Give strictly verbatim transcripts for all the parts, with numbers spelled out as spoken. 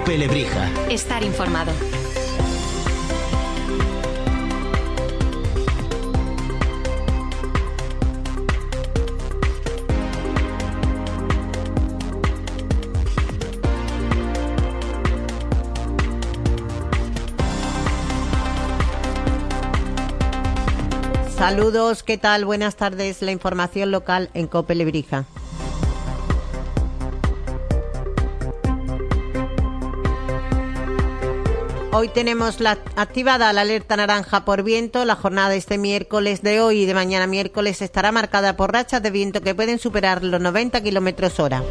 COPE Lebrija. Estar informado. Saludos, ¿qué tal? Buenas tardes. La información local en COPE Lebrija. Hoy tenemos la, activada la alerta naranja por viento. La jornada de este miércoles, de hoy y de mañana miércoles, estará marcada por rachas de viento que pueden superar los noventa kilómetros hora.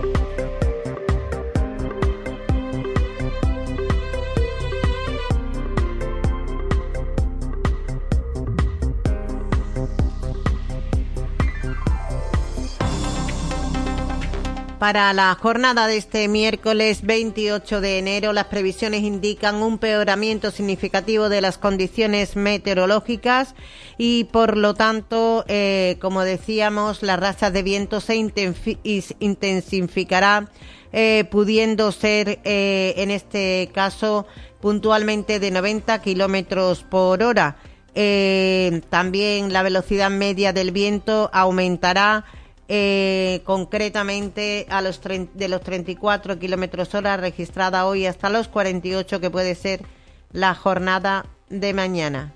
Para la jornada de este miércoles veintiocho de enero, las previsiones indican un empeoramiento significativo de las condiciones meteorológicas y, por lo tanto, eh, como decíamos, las rachas de viento se intensificarán, eh, pudiendo ser, eh, en este caso, puntualmente de noventa kilómetros por hora. Eh, también la velocidad media del viento aumentará, Eh, concretamente a los de los treinta y cuatro kilómetros hora registrada hoy hasta los cuarenta y ocho, que puede ser la jornada de mañana.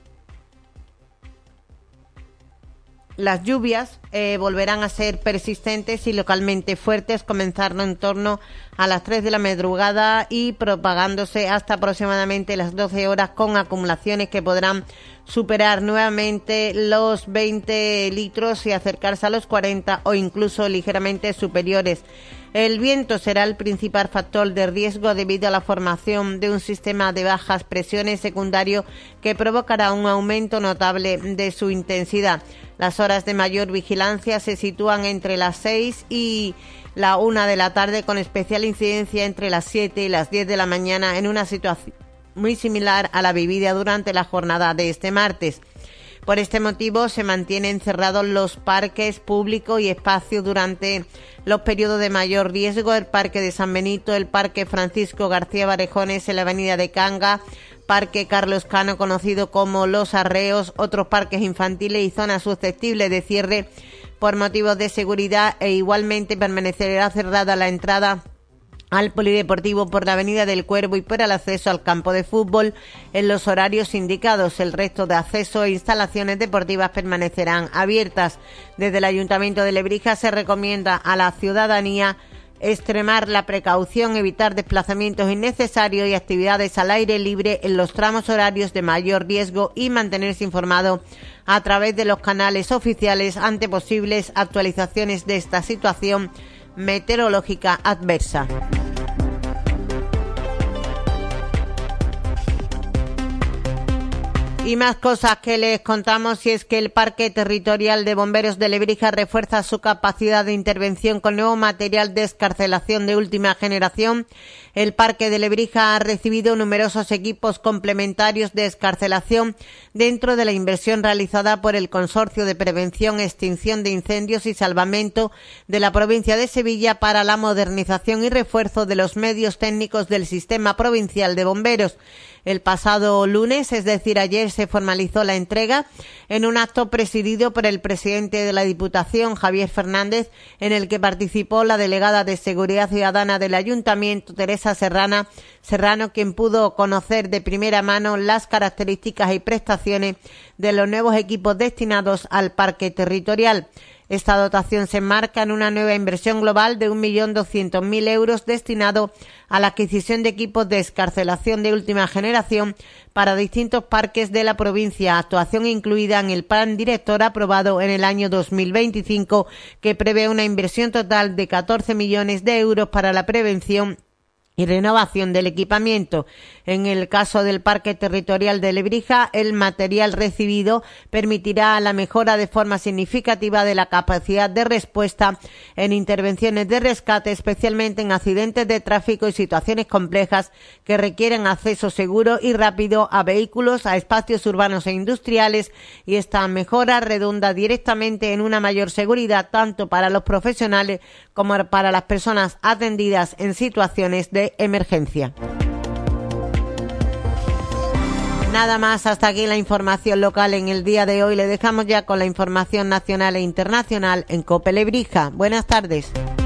Las lluvias eh, volverán a ser persistentes y localmente fuertes, comenzando en torno a las tres de la madrugada y propagándose hasta aproximadamente las doce horas, con acumulaciones que podrán superar nuevamente los veinte litros y acercarse a los cuarenta o incluso ligeramente superiores. El viento será el principal factor de riesgo debido a la formación de un sistema de bajas presiones secundario que provocará un aumento notable de su intensidad. Las horas de mayor vigilancia se sitúan entre las seis y la una de la tarde, con especial incidencia entre las siete y las diez de la mañana, en una situación muy similar a la vivida durante la jornada de este martes. Por este motivo se mantienen cerrados los parques públicos y espacios durante los periodos de mayor riesgo: el Parque de San Benito, el Parque Francisco García Barejones en la Avenida de Cangas, Parque Carlos Cano, conocido como Los Arreos, otros parques infantiles y zonas susceptibles de cierre por motivos de seguridad, e igualmente permanecerá cerrada la entrada al polideportivo por la Avenida del Cuervo y por el acceso al campo de fútbol en los horarios indicados. El resto de acceso e instalaciones deportivas permanecerán abiertas. Desde el Ayuntamiento de Lebrija se recomienda a la ciudadanía extremar la precaución, evitar desplazamientos innecesarios y actividades al aire libre en los tramos horarios de mayor riesgo y mantenerse informado a través de los canales oficiales ante posibles actualizaciones de esta situación meteorológica adversa. Y más cosas que les contamos, y es que el Parque Territorial de Bomberos de Lebrija refuerza su capacidad de intervención con nuevo material de excarcelación de última generación. El Parque de Lebrija ha recibido numerosos equipos complementarios de excarcelación dentro de la inversión realizada por el Consorcio de Prevención, Extinción de Incendios y Salvamento de la provincia de Sevilla para la modernización y refuerzo de los medios técnicos del Sistema Provincial de Bomberos. El pasado lunes, es decir, ayer, se formalizó la entrega en un acto presidido por el presidente de la Diputación, Javier Fernández, en el que participó la delegada de Seguridad Ciudadana del Ayuntamiento, Teresa Serrana, Serrano, quien pudo conocer de primera mano las características y prestaciones de los nuevos equipos destinados al parque territorial. Esta dotación se enmarca en una nueva inversión global de un millón doscientos mil euros destinado a la adquisición de equipos de excarcelación de última generación para distintos parques de la provincia, actuación incluida en el plan director aprobado en el año dos mil veinticinco, que prevé una inversión total de catorce millones de euros para la prevención y renovación del equipamiento. En el caso del Parque Territorial de Lebrija, el material recibido permitirá la mejora de forma significativa de la capacidad de respuesta en intervenciones de rescate, especialmente en accidentes de tráfico y situaciones complejas que requieren acceso seguro y rápido a vehículos, a espacios urbanos e industriales, y esta mejora redunda directamente en una mayor seguridad tanto para los profesionales como para las personas atendidas en situaciones de emergencia. Nada más, hasta aquí la información local en el día de hoy. Le dejamos ya con la información nacional e internacional en COPE Lebrija. Buenas tardes.